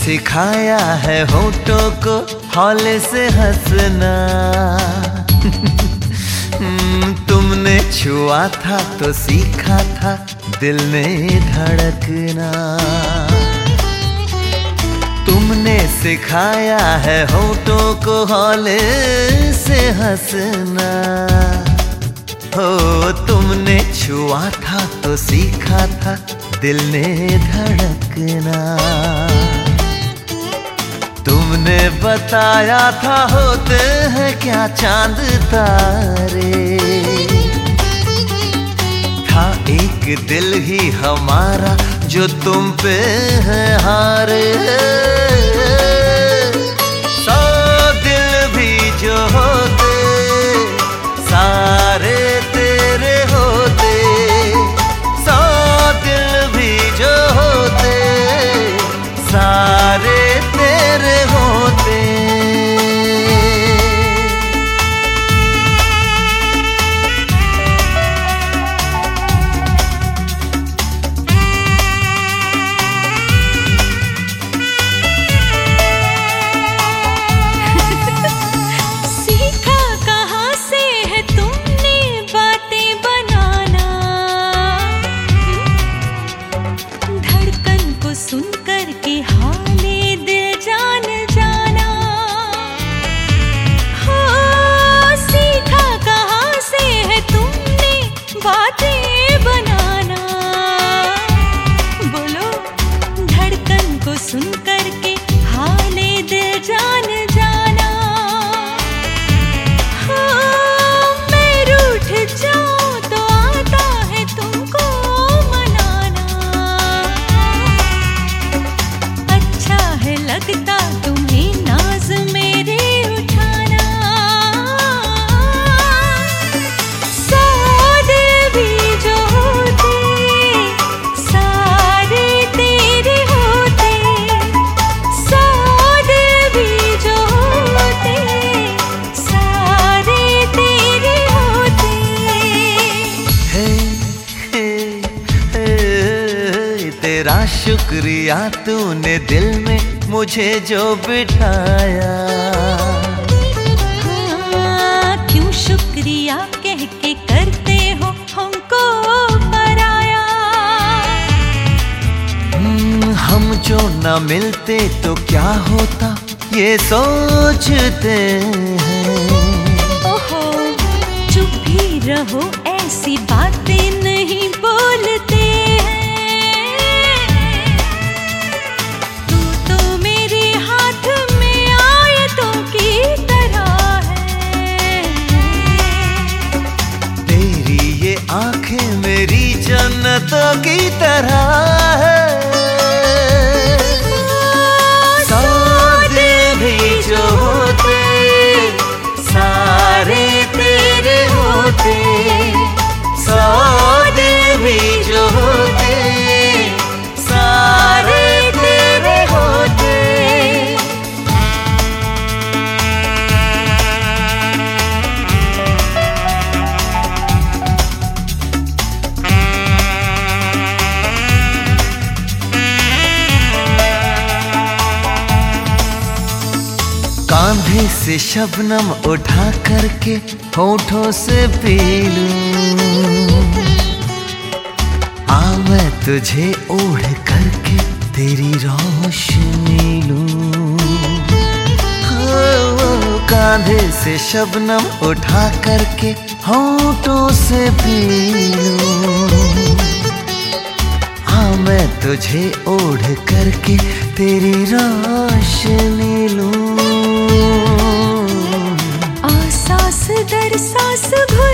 सिखाया है होठों को हौले से हंसना। तुमने छुआ था तो सीखा था दिल ने धड़कना। तुमने सिखाया है होठों को हौले से हंसना। हो तुमने छुआ था तो सीखा था दिल ने धड़कना। तुमने बताया था होते हैं क्या चांद तारे। था एक दिल ही हमारा जो तुम पे है हारे। 100 दिल भी जो होते सारे तेरे होते। 100 दिल भी जो होते सारे तेरे होते। तेरा शुक्रिया तूने दिल में मुझे जो बिठाया। हाँ, क्यों शुक्रिया कह के करते हो हमको पराया। हम जो न मिलते तो क्या होता ये सोचते हैं। ओहो चुप ही रहो ऐसी बातें नहीं बोलते। आंखें मेरी जन्नतों की तरह है। 100 दिल भी जो होते सारे तेरे होते। 100 दिल भी जो होते सारे तेरे होते। कांधे से शबनम उठा करके होठों से पी लूं। आ मैं तुझे ओढ़ करके तेरी रोशनी लूं। कांधे से शबनम उठा करके होठों से पी लूं। आ मैं तुझे ओढ़ करके तेरी रोशनी लूं। सांस दर सांस